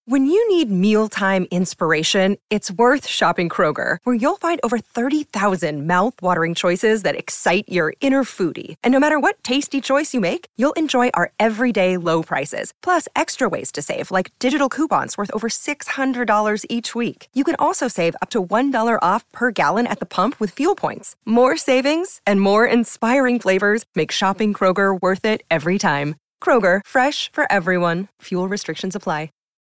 When you need mealtime inspiration, it's worth shopping Kroger, where you'll find over 30,000 mouth-watering choices that excite your inner foodie. And no matter what tasty choice you make, you'll enjoy our everyday low prices, plus extra ways to save, like digital coupons worth over $600 each week. You can also save up to $1 off per gallon at the pump with fuel points. More savings and more inspiring flavors make shopping Kroger worth it every time. Kroger, fresh for everyone. Fuel restrictions apply.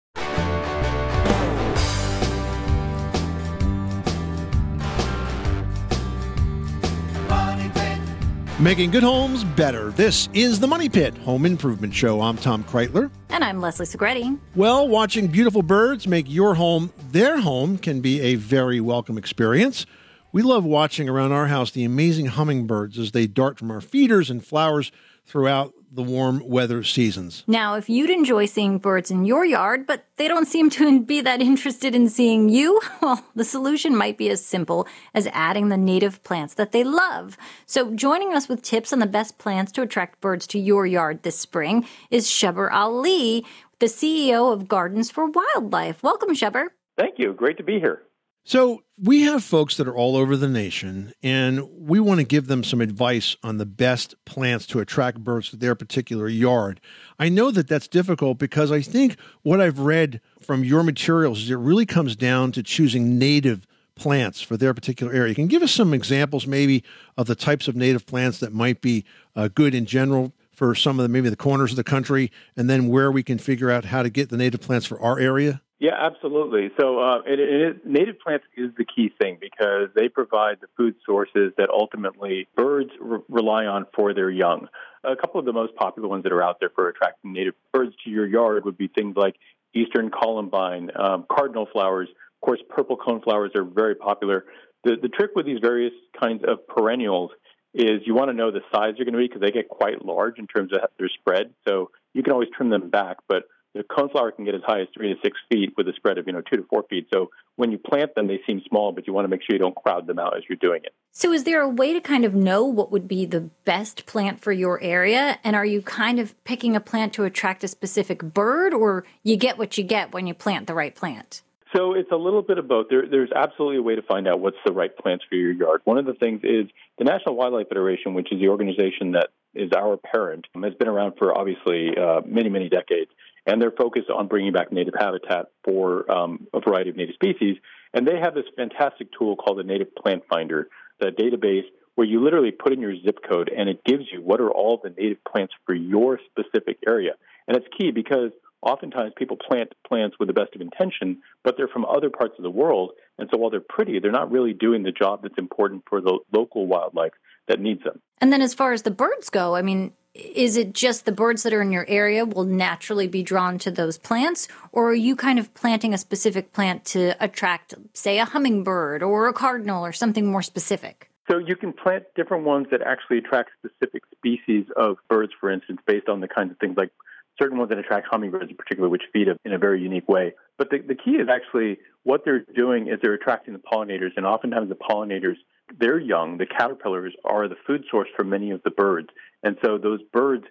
Making good homes better. This is the Money Pit Home Improvement Show. I'm Tom Kreitler. And I'm Leslie Segretti. Well, watching beautiful birds make your home their home can be a very welcome experience. We love watching around our house the amazing hummingbirds as they dart from our feeders and flowers throughout the warm weather seasons. Now, if you'd enjoy seeing birds in your yard, but they don't seem to be that interested in seeing you, well, the solution might be as simple as adding the native plants that they love. So joining us with tips on the best plants to attract birds to your yard this spring is Shabar Ali, the CEO of Gardens for Wildlife. Welcome, Shabar. Thank you. Great to be here. So we have folks that are all over the nation, and we want to give them some advice on the best plants to attract birds to their particular yard. I know that that's difficult because I think what I've read from your materials is it really comes down to choosing native plants for their particular area. Can you give us some examples maybe of the types of native plants that might be good in general for some of maybe the corners of the country, and then where we can figure out how to get the native plants for our area? Yeah, absolutely. So native plants is the key thing because they provide the food sources that ultimately birds rely on for their young. A couple of the most popular ones that are out there for attracting native birds to your yard would be things like eastern columbine, cardinal flowers. Of course, purple coneflowers are very popular. The trick with these various kinds of perennials is you want to know the size they're going to be because they get quite large in terms of their spread. So you can always trim them back, but the coneflower can get as high as 3 to 6 feet with a spread of 2 to 4 feet. So when you plant them, they seem small, but you want to make sure you don't crowd them out as you're doing it. So is there a way to kind of know what would be the best plant for your area? And are you kind of picking a plant to attract a specific bird, or you get what you get when you plant the right plant? So it's a little bit of both. There's absolutely a way to find out what's the right plants for your yard. One of the things is the National Wildlife Federation, which is the organization that is our parent, has been around for obviously many, many decades. And they're focused on bringing back native habitat for a variety of native species. And they have this fantastic tool called the Native Plant Finder, the database where you literally put in your zip code and it gives you what are all the native plants for your specific area. And it's key because oftentimes people plant plants with the best of intention, but they're from other parts of the world. And so while they're pretty, they're not really doing the job that's important for the local wildlife that needs them. And then as far as the birds go, I mean, is it just the birds that are in your area will naturally be drawn to those plants? Or are you kind of planting a specific plant to attract, say, a hummingbird or a cardinal or something more specific? So you can plant different ones that actually attract specific species of birds, for instance, based on the kinds of things like certain ones that attract hummingbirds in particular, which feed in a very unique way. But the key is actually what they're doing is they're attracting the pollinators, and oftentimes the pollinators, they're young. The caterpillars are the food source for many of the birds. And so those birds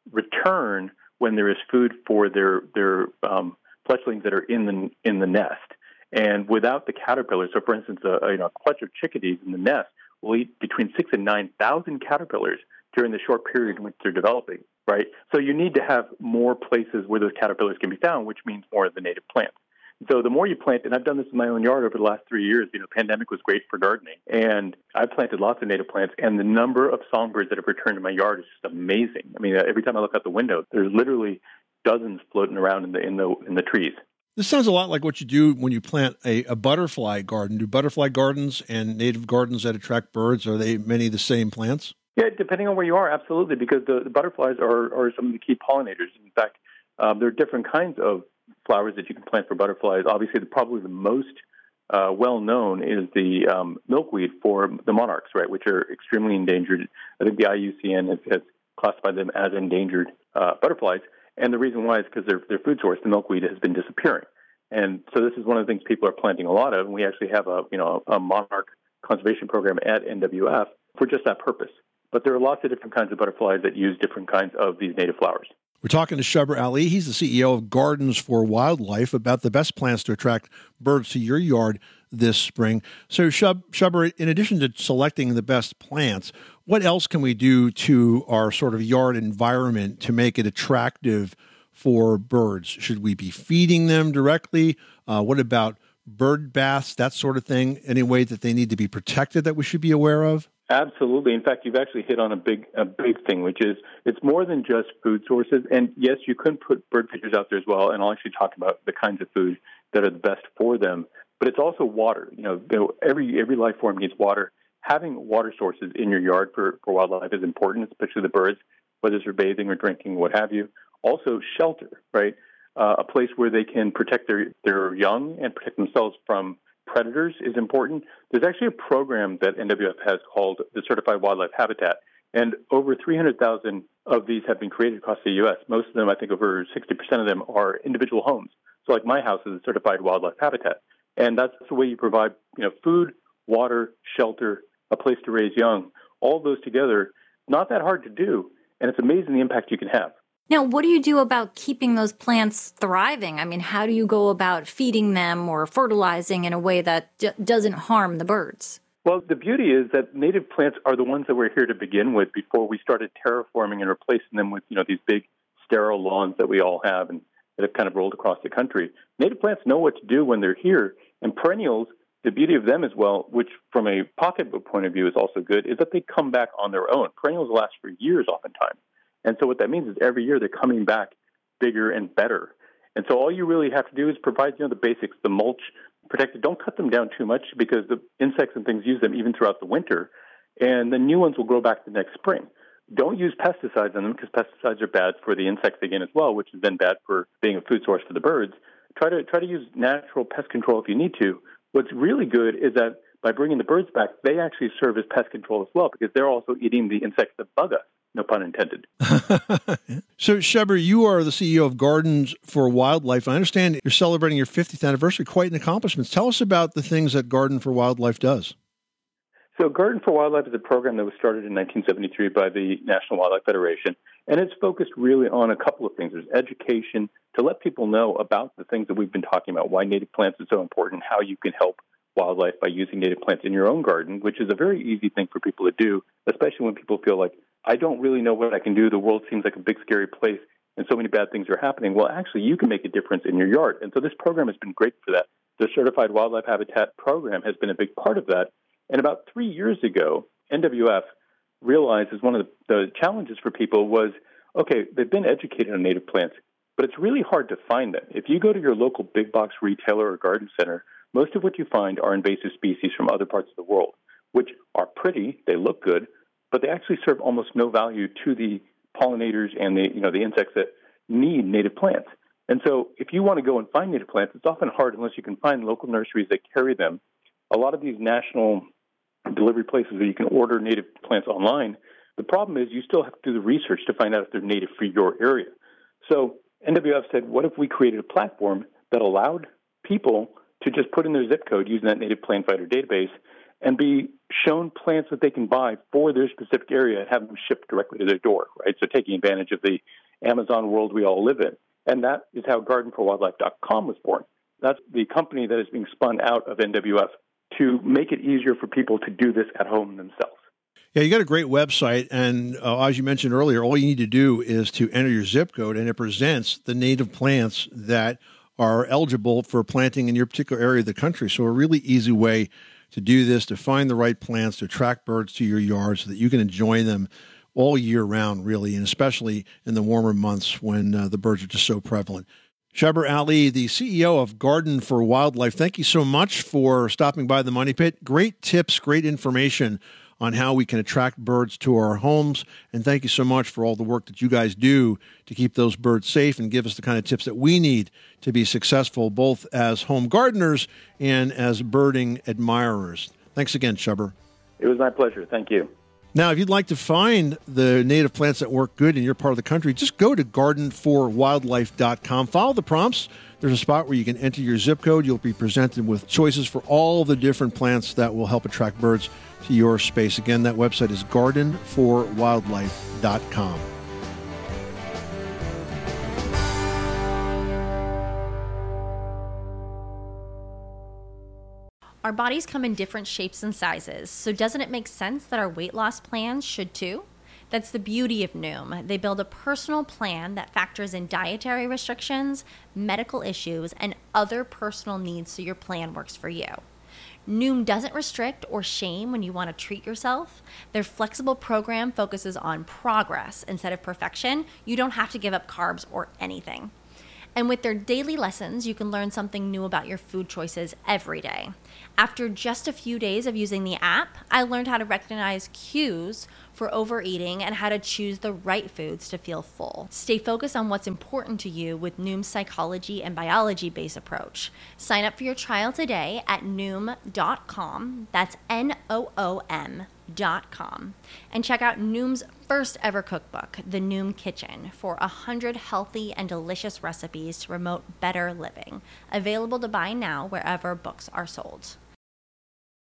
return when there is food for their fledglings that are in the nest. And without the caterpillars, so for instance, a clutch of chickadees in the nest will eat between 6,000 and 9,000 caterpillars during the short period in which they're developing, right? So you need to have more places where those caterpillars can be found, which means more of the native plants. So the more you plant, and I've done this in my own yard over the last 3 years, pandemic was great for gardening, and I planted lots of native plants, and the number of songbirds that have returned to my yard is just amazing. I mean, every time I look out the window, there's literally dozens floating around in the trees. This sounds a lot like what you do when you plant a butterfly garden. Do butterfly gardens and native gardens that attract birds, are they many of the same plants? Yeah, depending on where you are, absolutely, because the butterflies are some of the key pollinators. In fact, there are different kinds of flowers that you can plant for butterflies. Obviously, probably the most well-known is the milkweed for the monarchs, right, which are extremely endangered. I think the IUCN has classified them as endangered butterflies. And the reason why is because their food source, the milkweed, has been disappearing. And so this is one of the things people are planting a lot of. And we actually have a monarch conservation program at NWF for just that purpose. But there are lots of different kinds of butterflies that use different kinds of these native flowers. We're talking to Shubber Ali. He's the CEO of Gardens for Wildlife about the best plants to attract birds to your yard this spring. So, Shubber, in addition to selecting the best plants, what else can we do to our sort of yard environment to make it attractive for birds? Should we be feeding them directly? What about bird baths, that sort of thing? Any way that they need to be protected that we should be aware of? Absolutely. In fact, you've actually hit on a big thing, which is it's more than just food sources. And yes, you could put bird feeders out there as well, and I'll actually talk about the kinds of food that are the best for them. But it's also water. Every life form needs water. Having water sources in your yard for wildlife is important, especially the birds, whether it's for bathing or drinking, what have you. Also, shelter, right? A place where they can protect their young and protect themselves from predators is important. There's actually a program that NWF has called the Certified Wildlife Habitat, and over 300,000 of these have been created across the U.S. Most of them, I think over 60% of them, are individual homes. So like my house is a Certified Wildlife Habitat, and that's the way you provide food, water, shelter, a place to raise young. All those together, not that hard to do, and it's amazing the impact you can have. Now, what do you do about keeping those plants thriving? I mean, how do you go about feeding them or fertilizing in a way that doesn't harm the birds? Well, the beauty is that native plants are the ones that we're here to begin with before we started terraforming and replacing them with, these big sterile lawns that we all have and that have kind of rolled across the country. Native plants know what to do when they're here, and perennials, the beauty of them as well, which from a pocketbook point of view is also good, is that they come back on their own. Perennials last for years oftentimes. And so what that means is every year they're coming back bigger and better. And so all you really have to do is provide, the basics, the mulch, protect it. Don't cut them down too much because the insects and things use them even throughout the winter. And the new ones will grow back the next spring. Don't use pesticides on them because pesticides are bad for the insects again as well, which is then bad for being a food source for the birds. Try to use natural pest control if you need to. What's really good is that by bringing the birds back, they actually serve as pest control as well because they're also eating the insects that bug us. No pun intended. So, Shubber, you are the CEO of Gardens for Wildlife. I understand you're celebrating your 50th anniversary, quite an accomplishment. Tell us about the things that Garden for Wildlife does. So Garden for Wildlife is a program that was started in 1973 by the National Wildlife Federation, and it's focused really on a couple of things. There's education to let people know about the things that we've been talking about, why native plants are so important, how you can help wildlife by using native plants in your own garden, which is a very easy thing for people to do, especially when people feel like, I don't really know what I can do. The world seems like a big, scary place, and so many bad things are happening. Well, actually, you can make a difference in your yard. And so this program has been great for that. The Certified Wildlife Habitat program has been a big part of that. And about 3 years ago, NWF realized as one of the challenges for people was, okay, they've been educated on native plants, but it's really hard to find them. If you go to your local big box retailer or garden center, most of what you find are invasive species from other parts of the world, which are pretty, they look good, but they actually serve almost no value to the pollinators and the insects that need native plants. And so if you want to go and find native plants, it's often hard unless you can find local nurseries that carry them. A lot of these national delivery places where you can order native plants online, the problem is you still have to do the research to find out if they're native for your area. So NWF said, what if we created a platform that allowed people to just put in their zip code using that native plant finder database and be shown plants that they can buy for their specific area and have them shipped directly to their door, right? So taking advantage of the Amazon world we all live in. And that is how gardenforwildlife.com was born. That's the company that is being spun out of NWF to make it easier for people to do this at home themselves. Yeah, you got a great website, and as you mentioned earlier, all you need to do is to enter your zip code, and it presents the native plants that are eligible for planting in your particular area of the country. So a really easy way to do this, to find the right plants, to attract birds to your yard so that you can enjoy them all year round, really, and especially in the warmer months when the birds are just so prevalent. Shubber Ali, the CEO of Garden for Wildlife, thank you so much for stopping by the Money Pit. Great tips, great information on how we can attract birds to our homes. And thank you so much for all the work that you guys do to keep those birds safe and give us the kind of tips that we need to be successful, both as home gardeners and as birding admirers. Thanks again, Shubber. It was my pleasure. Thank you. Now, if you'd like to find the native plants that work good in your part of the country, just go to gardenforwildlife.com. Follow the prompts. There's a spot where you can enter your zip code. You'll be presented with choices for all the different plants that will help attract birds to your space. Again, that website is gardenforwildlife.com. Our bodies come in different shapes and sizes, so doesn't it make sense that our weight loss plans should too? That's the beauty of Noom. They build a personal plan that factors in dietary restrictions, medical issues, and other personal needs so your plan works for you. Noom doesn't restrict or shame when you want to treat yourself. Their flexible program focuses on progress instead of perfection. You don't have to give up carbs or anything. And with their daily lessons, you can learn something new about your food choices every day. After just a few days of using the app, I learned how to recognize cues for overeating and how to choose the right foods to feel full. Stay focused on what's important to you with Noom's psychology and biology-based approach. Sign up for your trial today at Noom.com. That's Noom.com. And check out Noom's first ever cookbook, The Noom Kitchen, for 100 healthy and delicious recipes to promote better living. Available to buy now wherever books are sold.